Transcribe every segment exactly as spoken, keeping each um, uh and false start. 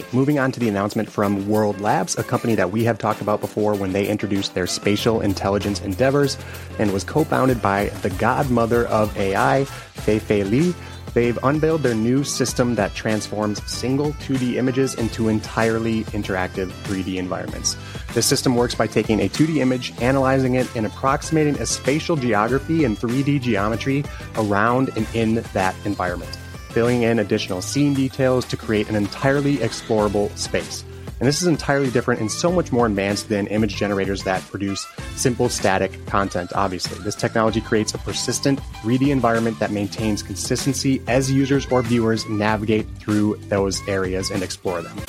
Moving on to the announcement from World Labs, a company that we have talked about before when they introduced their spatial intelligence endeavors and was co-founded by the godmother of A I, Fei-Fei Li. They've unveiled their new system that transforms single two D images into entirely interactive three D environments. This system works by taking a two D image, analyzing it, and approximating a spatial geography and three D geometry around and in that environment, filling in additional scene details to create an entirely explorable space. And this is entirely different and so much more advanced than image generators that produce simple static content, obviously. This technology creates a persistent three D environment that maintains consistency as users or viewers navigate through those areas and explore them.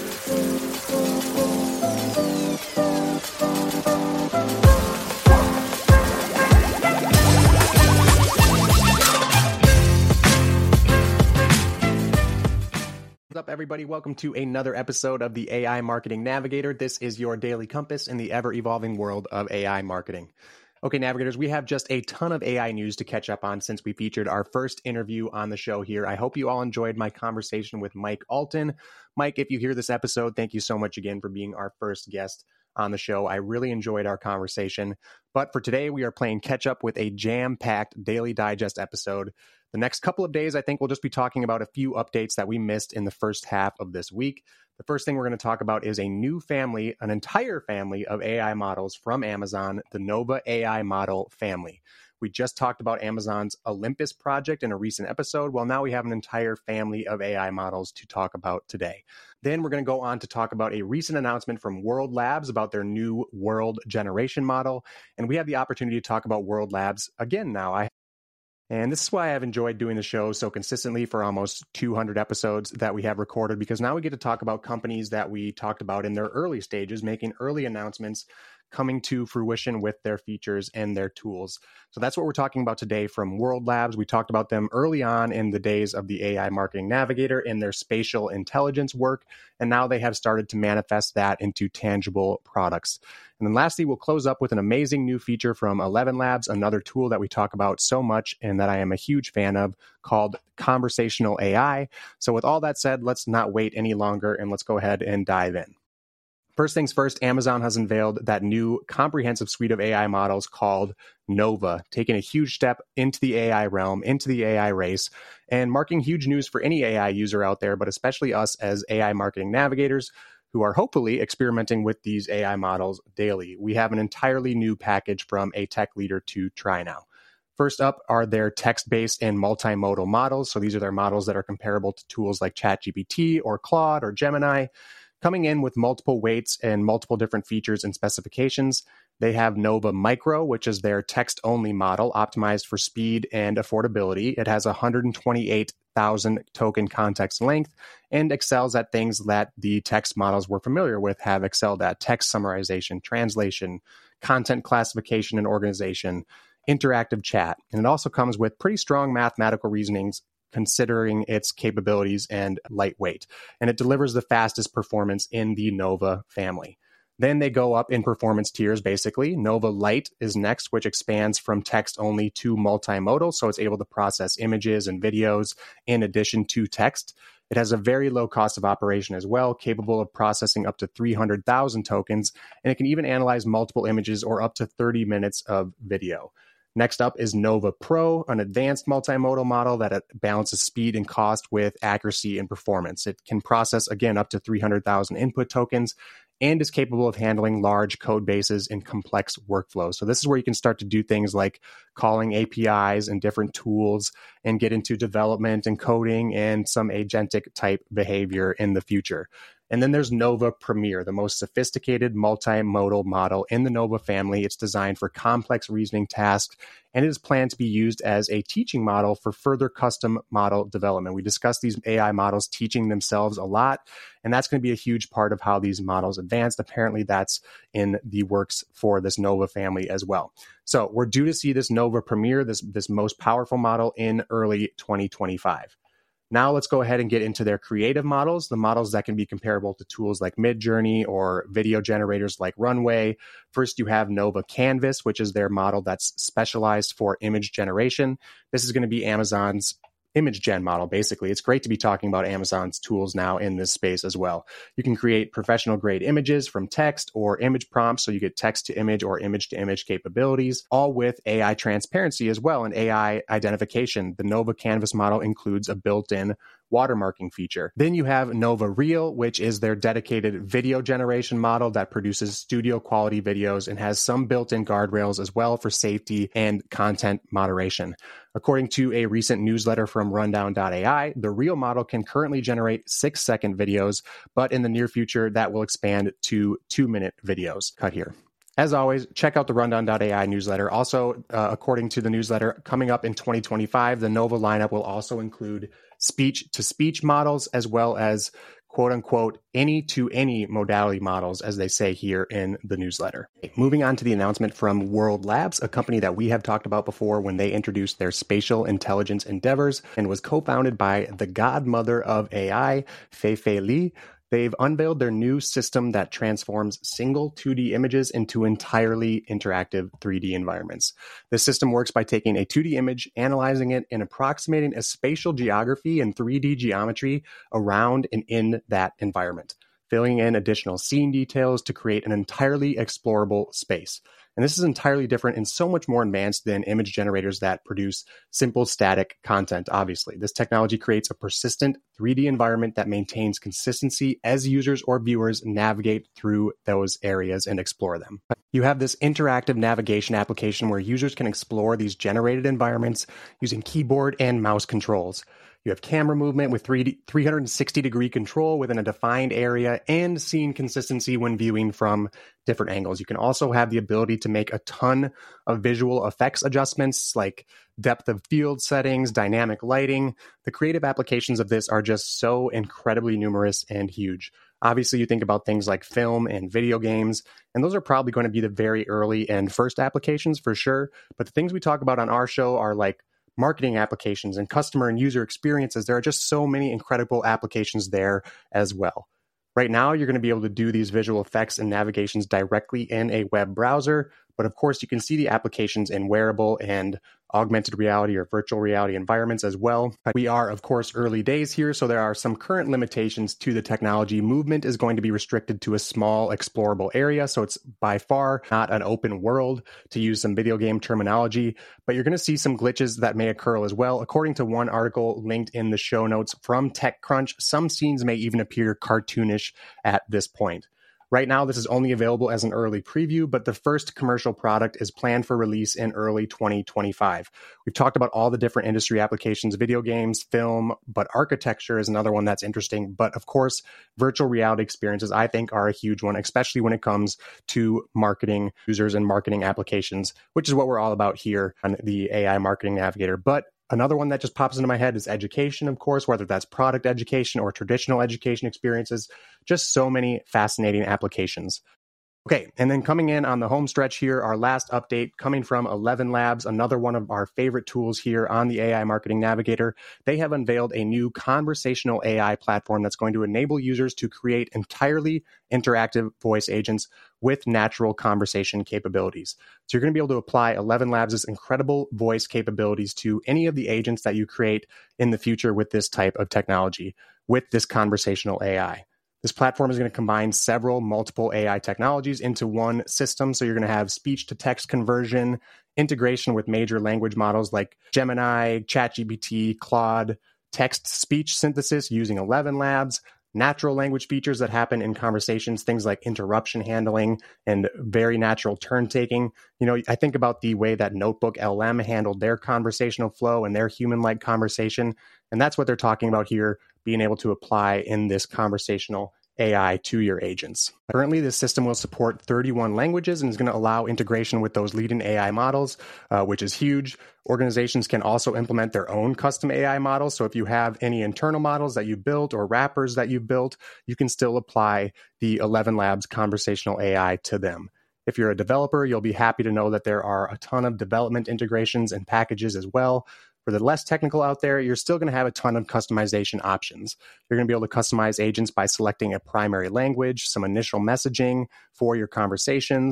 What's up, everybody? Welcome to another episode of the A I Marketing Navigator. This is your daily compass in the ever-evolving world of A I marketing. Okay, Navigators, we have just a ton of A I news to catch up on since we featured our first interview on the show here. I hope you all enjoyed my conversation with Mike Alton. Mike, if you hear this episode, thank you so much again for being our first guest on the show. I really enjoyed our conversation. But for today, we are playing catch up with a jam-packed Daily Digest episode. The next couple of days, I think we'll just be talking about a few updates that we missed in the first half of this week. The first thing we're going to talk about is a new family, an entire family of A I models from Amazon, the Nova A I model family. We just talked about Amazon's Olympus project in a recent episode. Well, now we have an entire family of A I models to talk about today. Then we're going to go on to talk about a recent announcement from World Labs about their new World Generation model. And we have the opportunity to talk about World Labs again now. I And this is why I've enjoyed doing the show so consistently for almost two hundred episodes that we have recorded, because now we get to talk about companies that we talked about in their early stages, making early announcements, coming to fruition with their features and their tools. So that's what we're talking about today from World Labs. We talked about them early on in the days of the A I Marketing Navigator in their spatial intelligence work, and now they have started to manifest that into tangible products. And then lastly, we'll close up with an amazing new feature from Eleven Labs, another tool that we talk about so much and that I am a huge fan of, called Conversational A I. So with all that said, let's not wait any longer and let's go ahead and dive in. First things first, Amazon has unveiled that new comprehensive suite of A I models called Nova, taking a huge step into the A I realm, into the A I race, and marking huge news for any A I user out there, but especially us as A I marketing navigators who are hopefully experimenting with these A I models daily. We have an entirely new package from a tech leader to try now. First up are their text-based and multimodal models. So these are their models that are comparable to tools like ChatGPT or Claude or Gemini. Coming in with multiple weights and multiple different features and specifications, they have Nova Micro, which is their text-only model optimized for speed and affordability. It has one hundred twenty-eight thousand token context length and excels at things that the text models we're familiar with have excelled at: text summarization, translation, content classification and organization, interactive chat. And it also comes with pretty strong mathematical reasonings considering its capabilities and lightweight. And it delivers the fastest performance in the Nova family. Then they go up in performance tiers, basically. Nova Lite is next, which expands from text only to multimodal, so it's able to process images and videos in addition to text. It has a very low cost of operation as well, capable of processing up to three hundred thousand tokens, and it can even analyze multiple images or up to thirty minutes of video. Next up is Nova Pro, an advanced multimodal model that balances speed and cost with accuracy and performance. It can process, again, up to three hundred thousand input tokens and is capable of handling large code bases and complex workflows. So this is where you can start to do things like calling A P Is and different tools and get into development and coding and some agentic type behavior in the future. And then there's Nova Premier, the most sophisticated multimodal model in the Nova family. It's designed for complex reasoning tasks, and it is planned to be used as a teaching model for further custom model development. We discussed these A I models teaching themselves a lot, and that's going to be a huge part of how these models advance. Apparently, that's in the works for this Nova family as well. So we're due to see this Nova Premier, this, this most powerful model, in early twenty twenty-five. Now let's go ahead and get into their creative models, the models that can be comparable to tools like Midjourney or video generators like Runway. First, you have Nova Canvas, which is their model that's specialized for image generation. This is going to be Amazon's image gen model, basically. It's great to be talking about Amazon's tools now in this space as well. You can create professional grade images from text or image prompts, so you get text to image or image to image capabilities, all with A I transparency as well and A I identification. The Nova Canvas model includes a built-in watermarking feature. Then you have Nova Reel, which is their dedicated video generation model that produces studio quality videos and has some built-in guardrails as well for safety and content moderation. According to a recent newsletter from rundown dot A I, the Reel model can currently generate six second videos, but in the near future, that will expand to two minute videos. Cut here. As always, check out the rundown dot A I newsletter. Also, uh, according to the newsletter, coming up in twenty twenty-five, the Nova lineup will also include speech-to-speech models as well as quote-unquote any-to-any modality models, as they say here in the newsletter. Moving on to the announcement from World Labs, a company that we have talked about before when they introduced their spatial intelligence endeavors and was co-founded by the godmother of A I, Fei-Fei Li. They've unveiled their new system that transforms single two D images into entirely interactive three D environments. This system works by taking a two D image, analyzing it, and approximating a spatial geography and three D geometry around and in that environment, filling in additional scene details to create an entirely explorable space. And this is entirely different and so much more advanced than image generators that produce simple static content, obviously. This technology creates a persistent three D environment that maintains consistency as users or viewers navigate through those areas and explore them. You have this interactive navigation application where users can explore these generated environments using keyboard and mouse controls. You have camera movement with three hundred sixty degree control within a defined area and scene consistency when viewing from different angles. You can also have the ability to make a ton of visual effects adjustments like depth of field settings, dynamic lighting. The creative applications of this are just so incredibly numerous and huge. Obviously, you think about things like film and video games, and those are probably going to be the very early and first applications for sure. But the things we talk about on our show are like marketing applications and customer and user experiences. There are just so many incredible applications there as well. Right now, you're going to be able to do these visual effects and navigations directly in a web browser. But of course, you can see the applications in wearable and augmented reality or virtual reality environments as well. We are, of course, early days here, so there are some current limitations to the technology. Movement is going to be restricted to a small explorable area, so it's by far not an open world, to use some video game terminology, but you're going to see some glitches that may occur as well. According to one article linked in the show notes from TechCrunch, some scenes may even appear cartoonish at this point. Right now, this is only available as an early preview, but the first commercial product is planned for release in early twenty twenty-five. We've talked about all the different industry applications, video games, film, but architecture is another one that's interesting. But of course, virtual reality experiences, I think, are a huge one, especially when it comes to marketing users and marketing applications, which is what we're all about here on the A I Marketing Navigator. But another one that just pops into my head is education, of course, whether that's product education or traditional education experiences, just so many fascinating applications. Okay, and then coming in on the home stretch here, our last update coming from Eleven Labs, another one of our favorite tools here on the A I Marketing Navigator. They have unveiled a new conversational A I platform that's going to enable users to create entirely interactive voice agents with natural conversation capabilities. So you're going to be able to apply Eleven Labs' incredible voice capabilities to any of the agents that you create in the future with this type of technology, with this conversational A I. This platform is going to combine several multiple A I technologies into one system. So you're going to have speech-to-text conversion, integration with major language models like Gemini, ChatGPT, Claude, text-speech synthesis using Eleven Labs, natural language features that happen in conversations, things like interruption handling and very natural turn taking. You know, I think about the way that Notebook L M handled their conversational flow and their human-like conversation. And that's what they're talking about here, being able to apply in this conversational A I to your agents. Currently, this system will support thirty-one languages and is going to allow integration with those leading A I models, uh, which is huge. Organizations can also implement their own custom A I models. So if you have any internal models that you built or wrappers that you built, you can still apply the Eleven Labs conversational A I to them. If you're a developer, you'll be happy to know that there are a ton of development integrations and packages as well. For the less technical out there, you're still going to have a ton of customization options. You're going to be able to customize agents by selecting a primary language, some initial messaging for your conversations,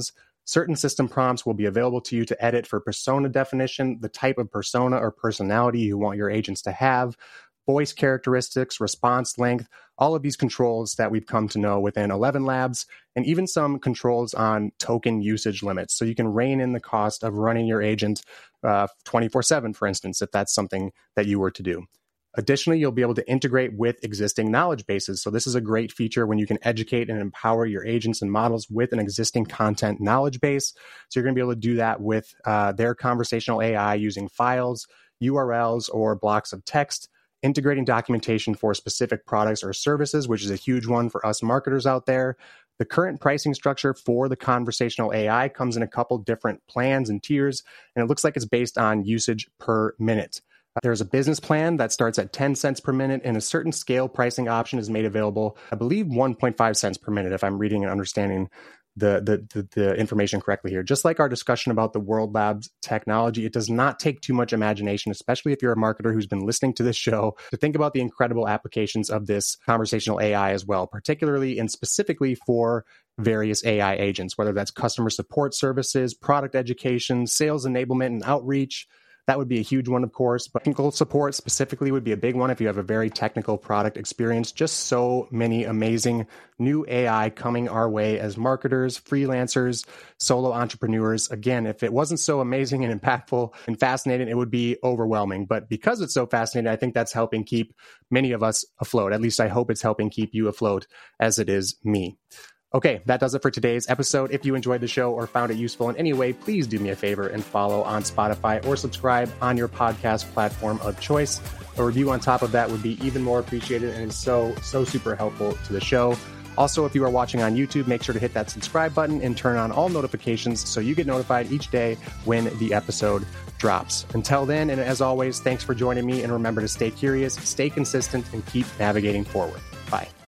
Certain system prompts will be available to you to edit for persona definition, the type of persona or personality you want your agents to have, voice characteristics, response length, all of these controls that we've come to know within Eleven Labs, and even some controls on token usage limits. So you can rein in the cost of running your agent uh, twenty-four seven, for instance, if that's something that you were to do. Additionally, you'll be able to integrate with existing knowledge bases. So this is a great feature when you can educate and empower your agents and models with an existing content knowledge base. So you're going to be able to do that with uh, their conversational A I using files, U R Ls, or blocks of text, integrating documentation for specific products or services, which is a huge one for us marketers out there. The current pricing structure for the conversational A I comes in a couple different plans and tiers, and it looks like it's based on usage per minute. There's a business plan that starts at ten cents per minute, and a certain scale pricing option is made available, I believe one point five cents per minute, if I'm reading and understanding the, the, the, the information correctly here. Just like our discussion about the World Labs technology, it does not take too much imagination, especially if you're a marketer who's been listening to this show, to think about the incredible applications of this conversational A I as well, particularly and specifically for various A I agents, whether that's customer support services, product education, sales enablement and outreach. That would be a huge one, of course, but technical support specifically would be a big one if you have a very technical product experience. Just so many amazing new A I coming our way as marketers, freelancers, solo entrepreneurs. Again, if it wasn't so amazing and impactful and fascinating, it would be overwhelming. But because it's so fascinating, I think that's helping keep many of us afloat. At least I hope it's helping keep you afloat as it is me. Okay, that does it for today's episode. If you enjoyed the show or found it useful in any way, please do me a favor and follow on Spotify or subscribe on your podcast platform of choice. A review on top of that would be even more appreciated and is so, so super helpful to the show. Also, if you are watching on YouTube, make sure to hit that subscribe button and turn on all notifications so you get notified each day when the episode drops. Until then, and as always, thanks for joining me, and remember to stay curious, stay consistent, and keep navigating forward. Bye.